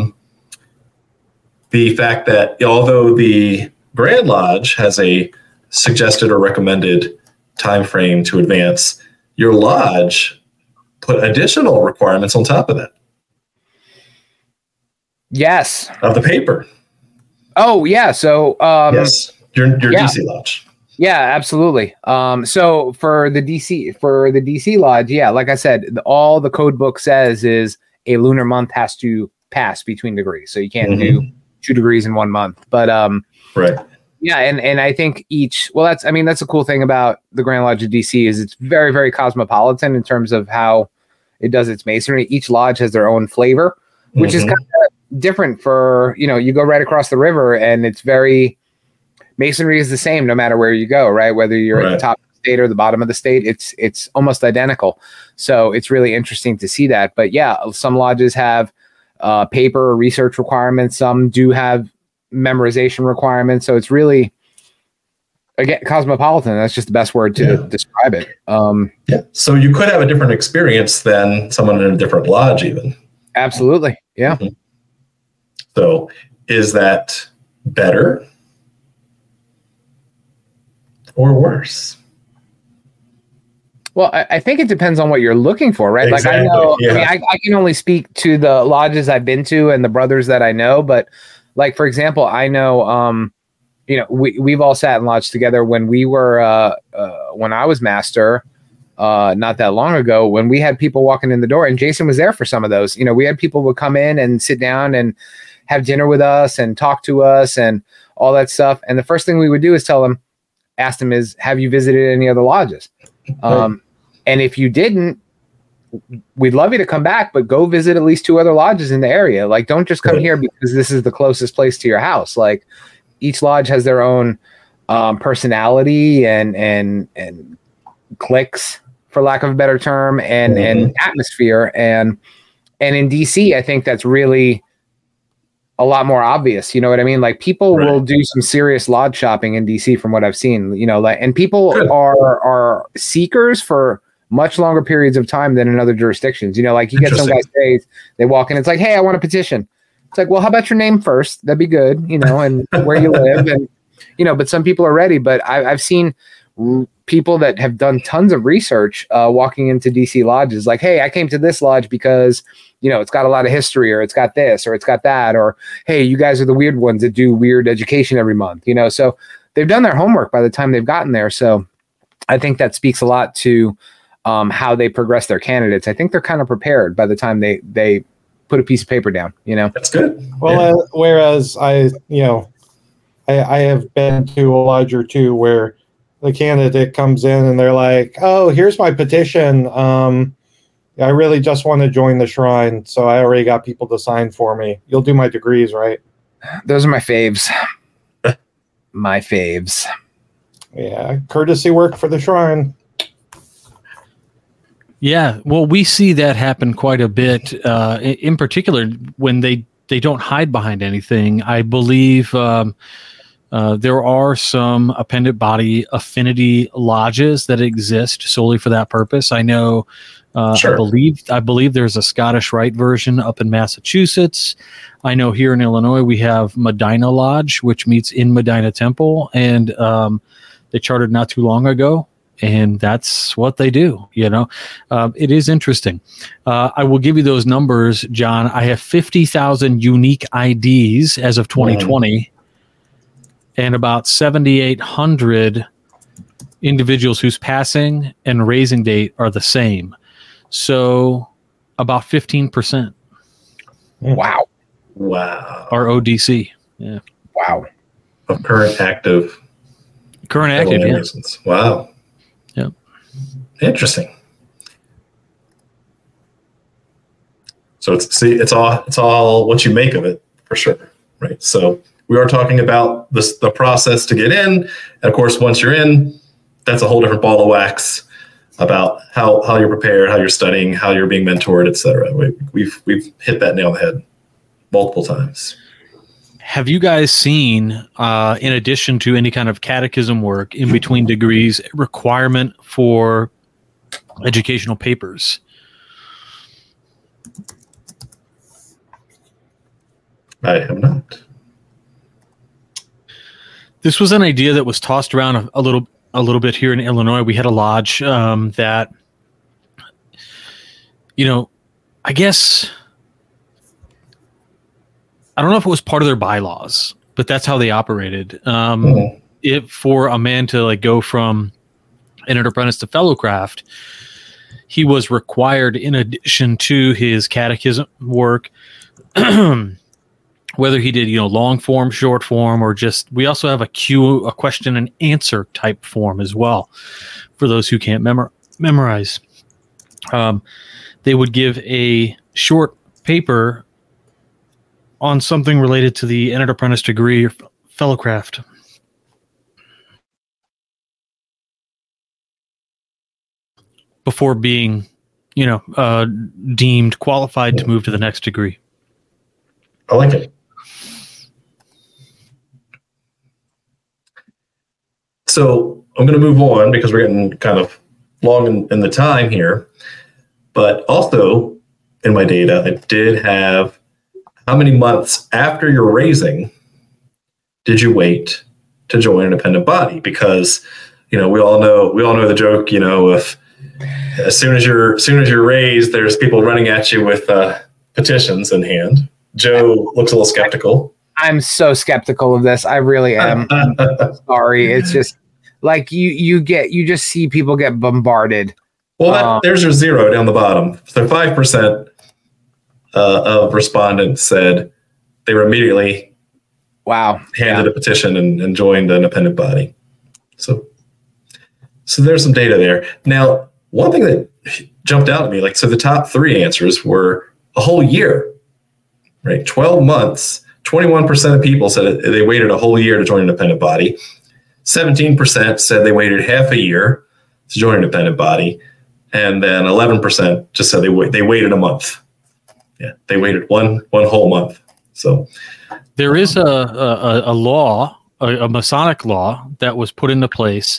the fact that although the Grand Lodge has a suggested or recommended time frame to advance, your lodge put additional requirements on top of that. Yes. Of the paper. Oh yeah. So yes, your DC lodge. Yeah, absolutely. So for the DC lodge, like I said, all the code book says is a lunar month has to pass between degrees. So you can't do 2 degrees in 1 month. But right. Yeah, and I think that's a cool thing about the Grand Lodge of DC is it's very, very cosmopolitan in terms of how it does its masonry. Each lodge has their own flavor, which is kind of different for, you go right across the river and it's very, masonry is the same no matter where you go, right? Whether you're at the top of the state or the bottom of the state, it's almost identical. So it's really interesting to see that. But yeah, some lodges have paper or research requirements. Some do have memorization requirements. So it's really, again, cosmopolitan. That's just the best word to describe it. So you could have a different experience than someone in a different lodge even. Absolutely. Yeah. So is that better or worse? Well, I think it depends on what you're looking for, right? Exactly. Like I know, I can only speak to the lodges I've been to and the brothers that I know, but like, for example, I know, we've all sat in lodge together when we were, when I was master, not that long ago, when we had people walking in the door, and Jason was there for some of those. We had people would come in and sit down and have dinner with us and talk to us and all that stuff. And the first thing we would do is ask them is, have you visited any other lodges? And if you didn't, we'd love you to come back, but go visit at least 2 other lodges in the area. Like, don't just come here because this is the closest place to your house. Like, each lodge has their own personality and cliques, for lack of a better term, and atmosphere. And in DC, I think that's really a lot more obvious. You know what I mean? Like people Right. will do some serious lodge shopping in DC from what I've seen, you know, like, and people Good. are seekers for much longer periods of time than in other jurisdictions. You know, like you get some Interesting. guys, they walk in, it's like, hey, I want a petition. It's like, well, how about your name first? That'd be good, you know, and where you live, and you know. But some people are ready. But I've seen people that have done tons of research walking into DC lodges, like, hey, I came to this lodge because you know it's got a lot of history, or it's got this, or it's got that, or hey, you guys are the weird ones that do weird education every month, you know. So they've done their homework by the time they've gotten there. So I think that speaks a lot to how they progress their candidates. I think they're kind of prepared by the time they put a piece of paper down, you know. That's good. Well, whereas I have been to a lodge or two where the candidate comes in and they're like, "Oh, here's my petition. I really just want to join the shrine, so I already got people to sign for me. You'll do my degrees, right?" Those are my faves. My faves. Yeah, courtesy work for the shrine. Yeah, well, we see that happen quite a bit, in particular when they don't hide behind anything. I believe there are some appendant body affinity lodges that exist solely for that purpose. I know. Sure. I believe there's a Scottish Rite version up in Massachusetts. I know here in Illinois we have Medina Lodge, which meets in Medina Temple, and they chartered not too long ago. And that's what they do, you know. It is interesting. I will give you those numbers, John. I have 50,000 unique IDs as of 2020, and about 7,800 individuals whose passing and raising date are the same. So about 15% Wow. are ODC. Yeah, Wow. Of current active. yeah. Masons. Wow. Yep. Interesting. So it's all what you make of it, for sure, right? So we are talking about the process to get in, and of course, once you're in, that's a whole different ball of wax about how you're prepared, how you're studying, how you're being mentored, etc. We've hit that nail on the head multiple times. Have you guys seen, in addition to any kind of catechism work in between degrees, a requirement for educational papers? I have not. This was an idea that was tossed around a little bit here in Illinois. We had a lodge that, you know, I guess, I don't know if it was part of their bylaws, but that's how they operated. If for a man to like go from entered apprentice to fellowcraft, he was required, in addition to his catechism work, whether he did, you know, long form, short form, or just, we also have a question and answer type form as well for those who can't memorize. They would give a short paper on something related to the entered apprentice degree or fellowcraft. Before being, you know, deemed qualified to move to the next degree. I like it. So I'm going to move on because we're getting kind of long in the time here. But also in my data, I did have how many months after your raising did you wait to join an independent body? Because, you know, we all know the joke, you know, of as soon as you're raised, there's people running at you with petitions in hand. Joe looks a little skeptical. I'm so skeptical of this. I really am. Sorry. It's just like you just see people get bombarded. Well, there's your zero down the bottom. So 5% of respondents said they were immediately handed a petition and joined an independent body. So there's some data there. Now, one thing that jumped out at me, so the top 3 answers were a whole year, right? 12 months. 21% of people said they waited a whole year to join an independent body. 17% said they waited half a year to join an independent body. And then 11% just said they waited a month. Yeah, they waited one whole month. So There is a law, a Masonic law that was put into place,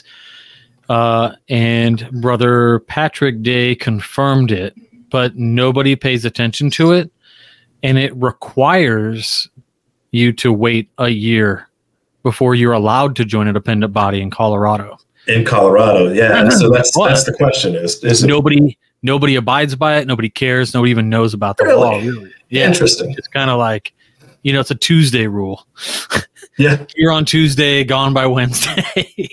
and Brother Patrick Day confirmed it, but nobody pays attention to it, and it requires you to wait a year before you're allowed to join a dependent body in Colorado. In Colorado, yeah. So that's the question: is nobody abides by it? Nobody cares. Nobody even knows about the law. Really, yeah. Interesting. It's kind of like, it's a Tuesday rule. Yeah, here on Tuesday, gone by Wednesday.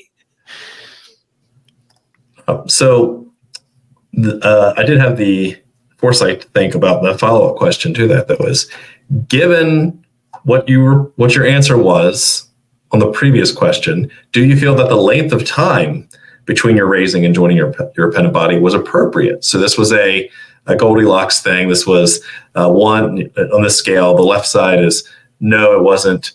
So I did have the foresight to think about the follow-up question to that. That was, given what your answer was on the previous question, do you feel that the length of time between your raising and joining your dependent body was appropriate? So this was a Goldilocks thing. This was one on this scale. The left side is no, it wasn't.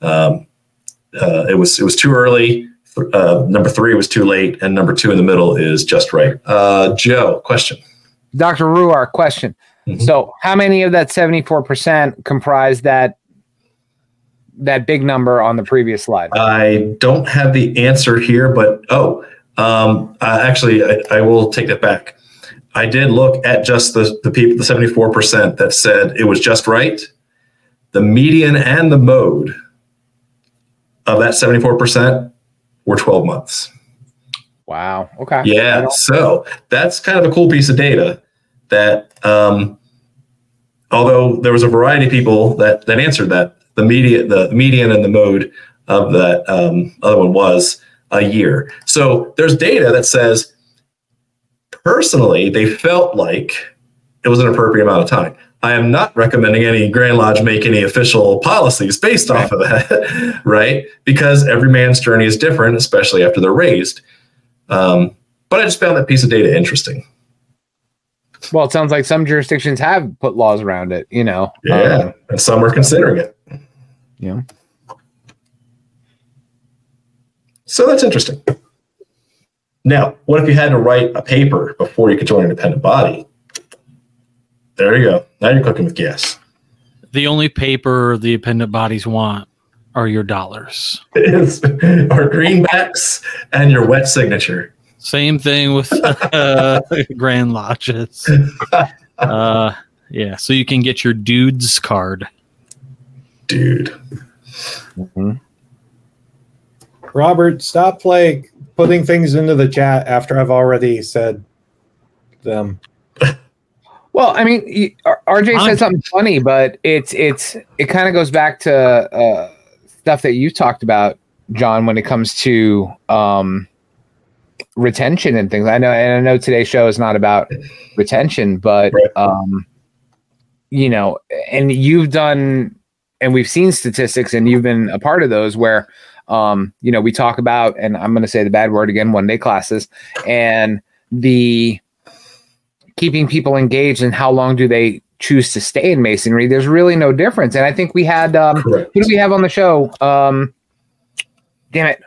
It was too early. Number 3 was too late, and number 2 in the middle is just right. Joe, question. Dr. Ruar, question. Mm-hmm. So how many of that 74% comprise that big number on the previous slide? I don't have the answer here, but actually, I will take that back. I did look at just the people, the 74% that said it was just right. The median and the mode of that 74% were 12 months. Wow. Okay. Yeah. So that's kind of a cool piece of data that, although there was a variety of people that answered that, the median and the mode of that other one was a year. So there's data that says, personally, they felt like it was an appropriate amount of time. I am not recommending any Grand Lodge make any official policies based off of that, right? Because every man's journey is different, especially after they're raised. But I just found that piece of data interesting. Well, it sounds like some jurisdictions have put laws around it, Yeah, and some are considering it. Yeah. So that's interesting. Now, what if you had to write a paper before you could join an independent body? There you go. Now you're cooking with gas. The only paper the independent bodies want are your dollars. Or greenbacks and your wet signature. Same thing with Grand Lodges. Yeah, so you can get your dude's card. Dude. Mm-hmm. Robert, stop putting things into the chat after I've already said them. Well, I mean, RJ said something funny, but it kind of goes back to stuff that you talked about, John, when it comes to retention and things. I know today's show is not about retention, but right. And you've done, and we've seen statistics, and you've been a part of those where, we talk about, and I'm going to say the bad word again, one-day classes, and the keeping people engaged and how long do they choose to stay in Masonry. There's really no difference. And I think we had, who do we have on the show? Damn it.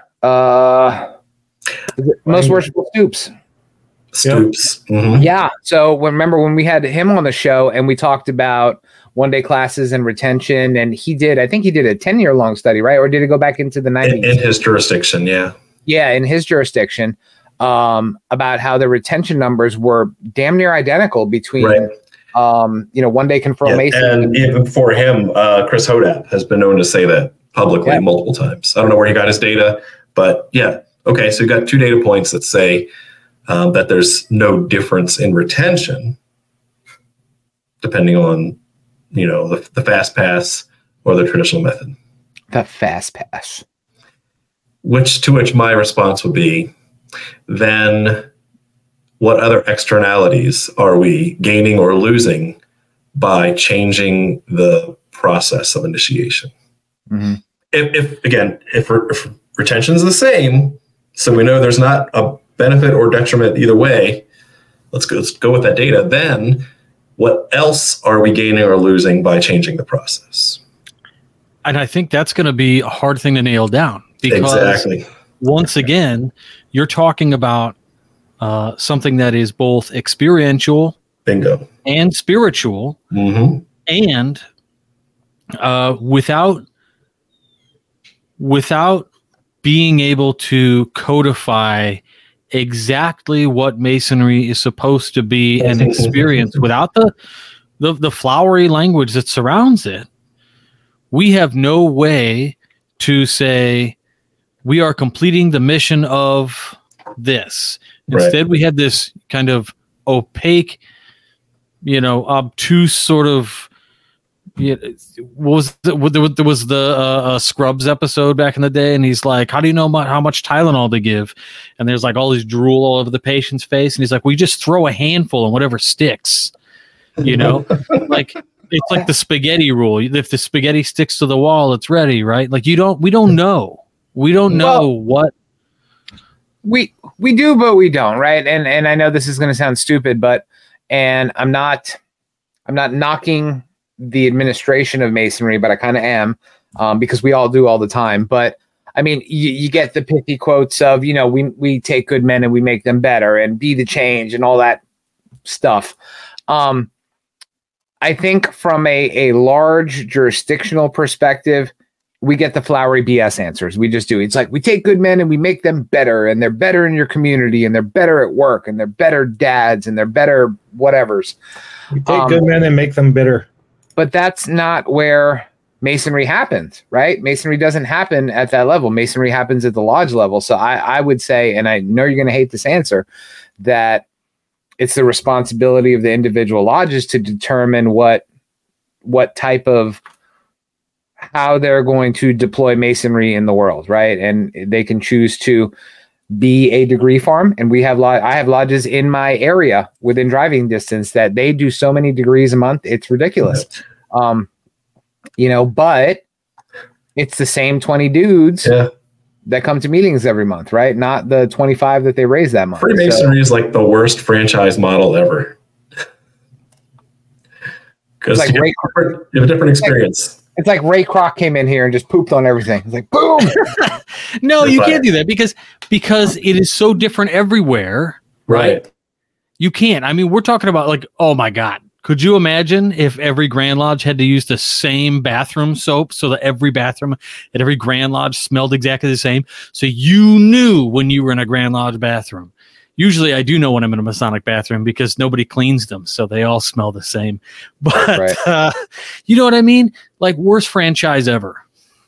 Most Worshipful Stoops. Stoops. Mm-hmm. Yeah. So remember when we had him on the show and we talked about one-day classes and retention, and I think he did a 10-year long study, right? Or did it go back into the 90s? In his jurisdiction, yeah. Yeah, in his jurisdiction, about how the retention numbers were damn near identical between, one-day confirmed Mason. And even before him, Chris Hodap has been known to say that publicly multiple times. I don't know where he got his data, but yeah. Okay, so you got 2 data points that say that there's no difference in retention depending on the fast pass or the traditional method. The fast pass. To which my response would be, then what other externalities are we gaining or losing by changing the process of initiation? Mm-hmm. If retention is the same, so we know there's not a benefit or detriment either way, let's go with that data. Then what else are we gaining or losing by changing the process? And I think that's going to be a hard thing to nail down, because once again, you're talking about something that is both experiential, bingo, and spiritual, mm-hmm. and without without being able to codify exactly what masonry is supposed to be and experience, without the flowery language that surrounds it, we have no way to say we are completing the mission of this. Instead, we had this kind of opaque, obtuse sort of. There was the Scrubs episode back in the day, and he's like, "How do you know how much Tylenol to give?" And there's like all this drool all over the patient's face, and he's like, "We just throw a handful and whatever sticks." Like it's like the spaghetti rule. If the spaghetti sticks to the wall, it's ready, right? Like we don't know. We don't know what we do, but we don't, right? And I know this is going to sound stupid, and I'm not knocking the administration of masonry, but I kind of am, because we all do all the time. But I mean, you get the pithy quotes of, we take good men and we make them better, and be the change and all that stuff. I think from a large jurisdictional perspective, we get the flowery BS answers. We just do. It's like, we take good men and we make them better, and they're better in your community, and they're better at work, and they're better dads, and they're better whatevers. We take good men and make them bitter. But that's not where masonry happens, right? Masonry doesn't happen at that level. Masonry happens at the lodge level. So I would say, and I know you're going to hate this answer, that it's the responsibility of the individual lodges to determine what type of, how they're going to deploy masonry in the world, right? And they can choose to be a degree farm. And I have lodges in my area within driving distance that they do so many degrees a month. It's ridiculous. But it's the same 20 dudes that come to meetings every month, right? Not the 25 that they raise that month. Freemasonry is like the worst franchise model ever. Because like you have a different experience. It's like Ray Kroc came in here and just pooped on everything. It's like, boom. No, you can't do that because it is so different everywhere. Right. You can't. I mean, we're talking about like, oh my God. Could you imagine if every Grand Lodge had to use the same bathroom soap so that every bathroom at every Grand Lodge smelled exactly the same? So you knew when you were in a Grand Lodge bathroom. Usually I do know when I'm in a Masonic bathroom because nobody cleans them, so they all smell the same. But you know what I mean? Like, worst franchise ever.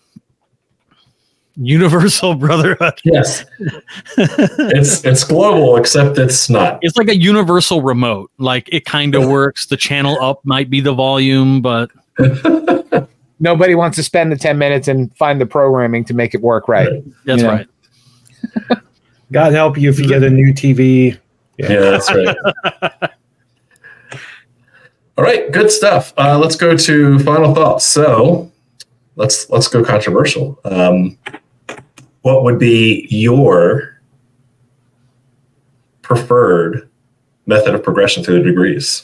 Universal Brotherhood. Yes. It's global, except it's not. It's like a universal remote. Like, it kind of works. The channel up might be the volume, but nobody wants to spend the 10 minutes and find the programming to make it work right. That's right. God help you if you get a new TV. Yeah, that's right. All right, good stuff. Let's go to final thoughts. So let's go controversial. What would be your preferred method of progression through the degrees?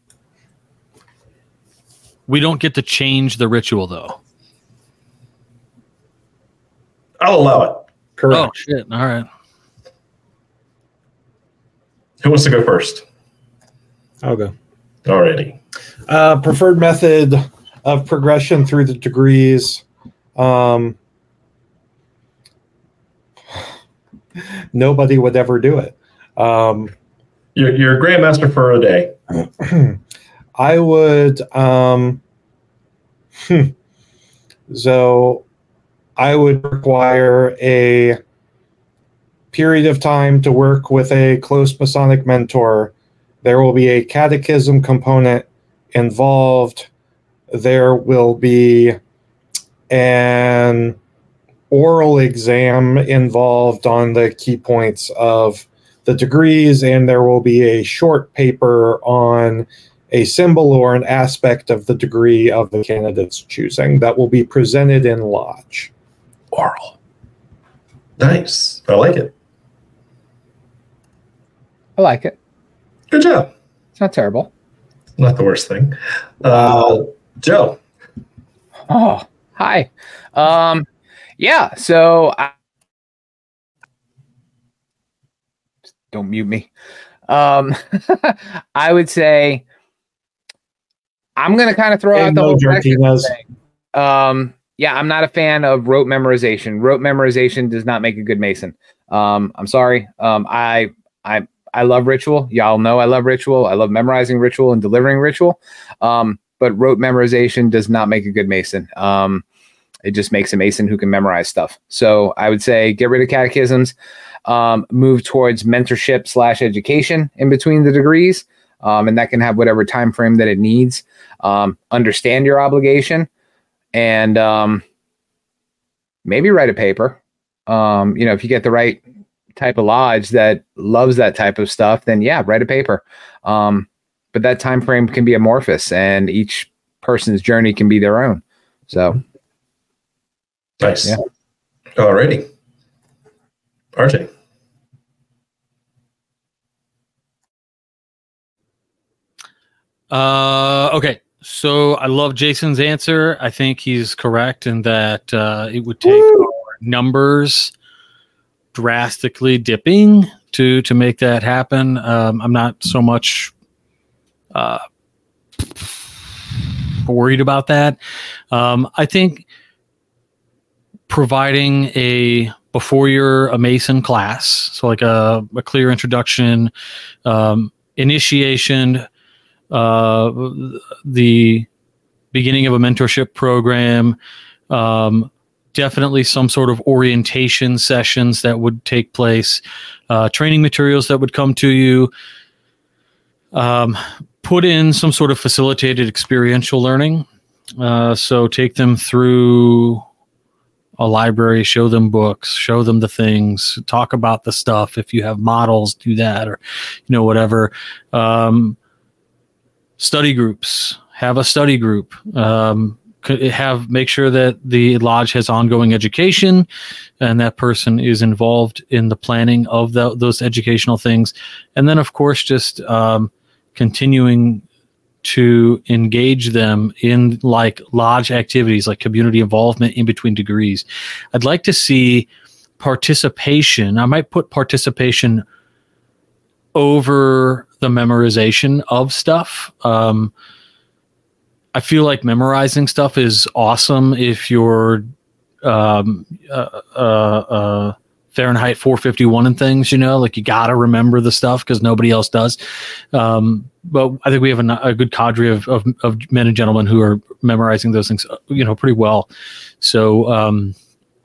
We don't get to change the ritual, though. I'll allow it. Correct. Oh, shit. All right. Who wants to go first? I'll go. Alrighty. Preferred method of progression through the degrees. Nobody would ever do it. You're a grandmaster for a day. I would. So I would require a period of time to work with a close Masonic mentor. There will be a catechism component involved. There will be an oral exam involved on the key points of the degrees, and there will be a short paper on a symbol or an aspect of the degree of the candidate's choosing that will be presented in lodge. Oral. Nice. I like it. I like it. Good job. It's not terrible. Not the worst thing. Joe. Oh, hi. Yeah, so don't mute me. I would say I'm going to kind of throw out the whole progression thing. Yeah, I'm not a fan of rote memorization. Rote memorization does not make a good Mason. I'm sorry. I love ritual. Y'all know I love ritual. I love memorizing ritual and delivering ritual. But rote memorization does not make a good Mason. It just makes a Mason who can memorize stuff. So I would say get rid of catechisms, move towards mentorship / education in between the degrees. And that can have whatever time frame that it needs. Understand your obligation and maybe write a paper. If you get the right type of lodge that loves that type of stuff, then yeah, write a paper. But that time frame can be amorphous, and each person's journey can be their own. So nice. Yeah. Alrighty. RJ. Okay. So I love Jason's answer. I think he's correct in that it would take our numbers drastically dipping to make that happen. I'm not so much worried about that. I think providing before you're a Mason class, so like a clear introduction, initiation, the beginning of a mentorship program, definitely some sort of orientation sessions that would take place, training materials that would come to you, put in some sort of facilitated experiential learning. So take them through a library, show them books, show them the things, talk about the stuff. If you have models, do that, or, whatever. Study groups, have a study group, make sure that the lodge has ongoing education and that person is involved in the planning of those educational things. And then of course, just continuing to engage them in like lodge activities, like community involvement in between degrees. I'd like to see participation. I might put participation over the memorization of stuff. I feel like memorizing stuff is awesome if you're Fahrenheit 451 and things, like you got to remember the stuff because nobody else does. But I think we have a good cadre of men and gentlemen who are memorizing those things, pretty well. So,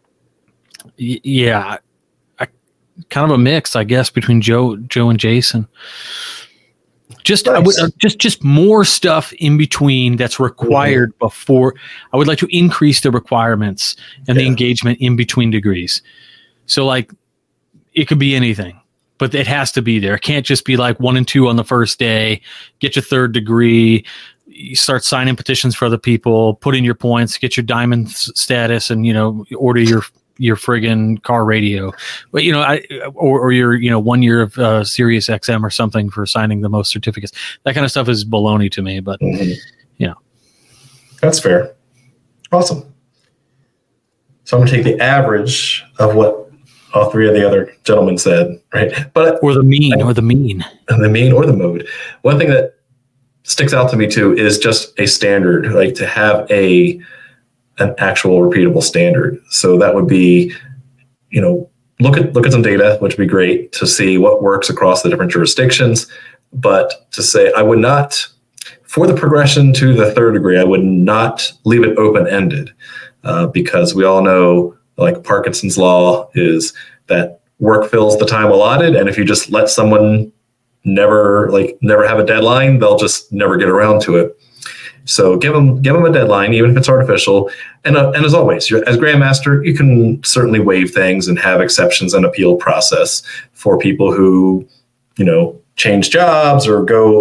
yeah, kind of a mix, I guess, between Joe and Jason. Just nice. Just more stuff in between that's required before. I would like to increase the requirements and the engagement in between degrees. So like it could be anything, but it has to be there. It can't just be like 1 and 2 on the first day, get your 3rd degree, you start signing petitions for other people, put in your points, get your diamond status, and, order your friggin' car radio. But, or your, 1 year of Sirius XM or something for signing the most certificates. That kind of stuff is baloney to me, but, That's fair. Awesome. So I'm going to take the average of what all 3 of the other gentlemen said, right? Or the mean, or the mean. The mean or the mode. One thing that sticks out to me too is just a standard, like to have an actual repeatable standard. So that would be, look at some data, which would be great to see what works across the different jurisdictions. But to say, I would not, for the progression to the 3rd degree, I would not leave it open-ended because we all know, like Parkinson's law is that work fills the time allotted. And if you just let someone never have a deadline, they'll just never get around to it. So give them a deadline, even if it's artificial. And as always, as Grandmaster, you can certainly waive things and have exceptions and appeal process for people who, change jobs or go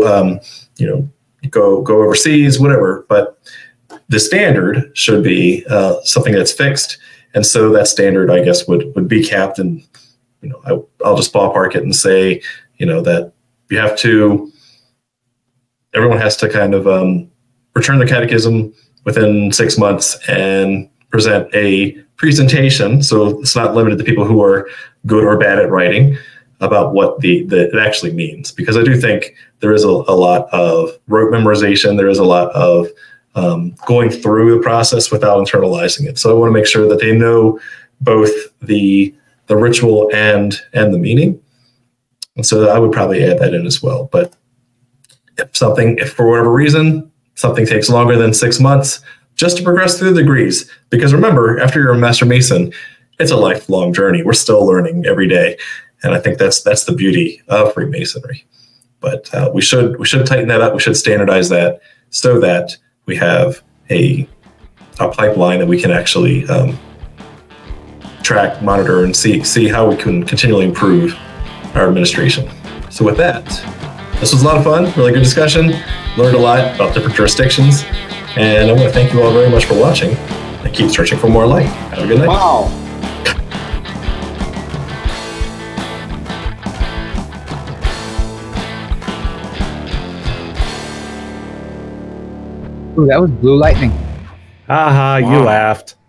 overseas, whatever. But the standard should be something that's fixed. And so that standard, I guess, would be capped. And, I'll just ballpark it and say, that you have to, everyone has to kind of return the catechism within 6 months and present a presentation. So it's not limited to people who are good or bad at writing about what it actually means. Because I do think there is a lot of rote memorization. There is a lot of going through the process without internalizing it. So I want to make sure that they know both the ritual and the meaning. And so I would probably add that in as well. But if for whatever reason, something takes longer than 6 months just to progress through the degrees, because remember, after you're a Master Mason, it's a lifelong journey. We're still learning every day. And I think that's the beauty of Freemasonry. But we should tighten that up. We should standardize that so that we have a pipeline that we can actually track, monitor, and see how we can continually improve our administration. So with that, this was a lot of fun, really good discussion. Learned a lot about different jurisdictions. And I want to thank you all very much for watching and keep searching for more light. Have a good night. Wow. Ooh, that was blue lightning. Haha, you Wow. laughed.